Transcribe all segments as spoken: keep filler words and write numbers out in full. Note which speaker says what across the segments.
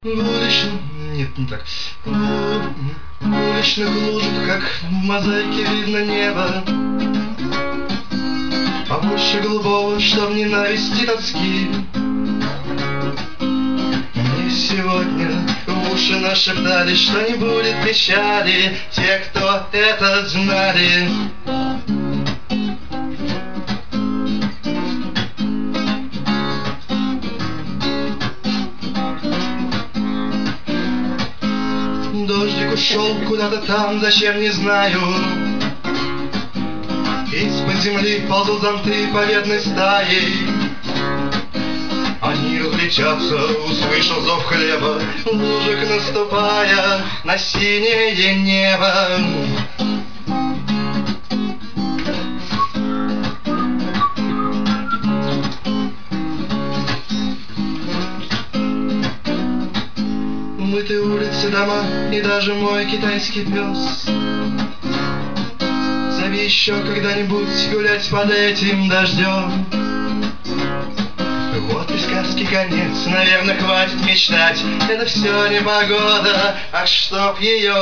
Speaker 1: В уличных... Нет, не так. В уличных лужах, как в мозаике, видно небо. А больше голубого, что в ненависти тоски. Мне сегодня в уши нашептали, что не будет печали. Те, кто это знали. Дождик ушел куда-то там, зачем, не знаю. Из-под земли ползут зонты победной стаей. Они разлетятся, услышал зов хлеба, лужик наступая на синее небо. Мытые улицы, дома и даже мой китайский пес. Зови еще когда-нибудь гулять под этим дождем. Вот и сказки конец, наверное, хватит мечтать. Это все не погода, ах, чтоб ее.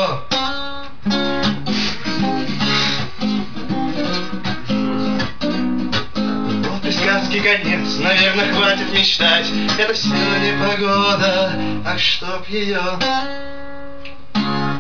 Speaker 1: Вот и сказки конец, наверное, хватит мечтать. Это все не погода, ах, чтоб ее.